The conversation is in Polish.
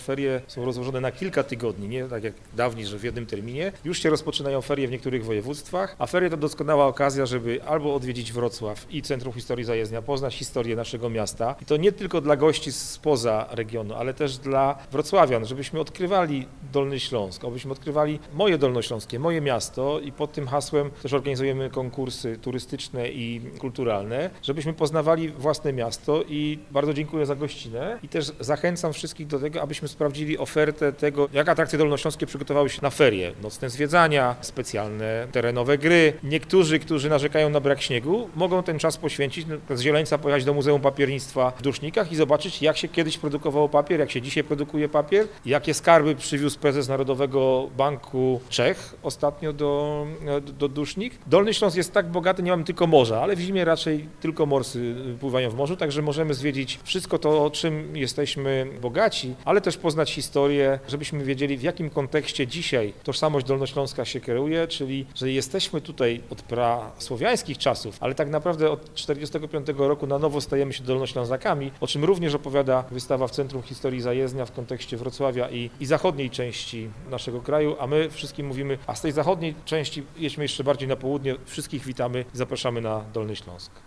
Ferie są rozłożone na kilka tygodni, nie tak jak dawniej, że w jednym terminie. Już się rozpoczynają ferie w niektórych województwach, a ferie to doskonała okazja, żeby albo odwiedzić Wrocław i Centrum Historii Zajezdnia, poznać historię naszego miasta. I to nie tylko dla gości spoza regionu, ale też dla wrocławian, żebyśmy odkrywali Dolny Śląsk, abyśmy odkrywali moje dolnośląskie, moje miasto i pod tym hasłem też organizujemy konkursy turystyczne i kulturalne, żebyśmy poznawali własne miasto i bardzo dziękuję za gościnę i też zachęcam wszystkich do tego, abyśmy sprawdzili ofertę tego, jak atrakcje dolnośląskie przygotowały się na ferie, nocne zwiedzania, specjalne terenowe gry. Niektórzy, którzy narzekają na brak śniegu, mogą ten czas poświęcić, z Zieleńca pojechać do Muzeum Papiernictwa w Dusznikach i zobaczyć, jak się kiedyś produkował papier, jak się dzisiaj produkuje papier, jakie skarby przywiózł prezes Narodowego Banku Czech ostatnio do Dusznik. Dolny Śląsk jest tak bogaty, nie mamy tylko morza, ale w zimie raczej tylko morsy pływają w morzu, także możemy zwiedzić wszystko to, o czym jesteśmy bogaci, ale też poznać historię, żebyśmy wiedzieli, w jakim kontekście dzisiaj tożsamość Dolnośląska się kieruje, czyli że jesteśmy tutaj od prasłowiańskich czasów, ale tak naprawdę od 1945 roku na nowo stajemy się Dolnoślązakami, o czym również opowiada wystawa w Centrum Historii Zajezdnia w kontekście Wrocławia i zachodniej części naszego kraju, a my wszystkim mówimy, a z tej zachodniej części jedźmy jeszcze bardziej na południe, wszystkich witamy i zapraszamy na Dolny Śląsk.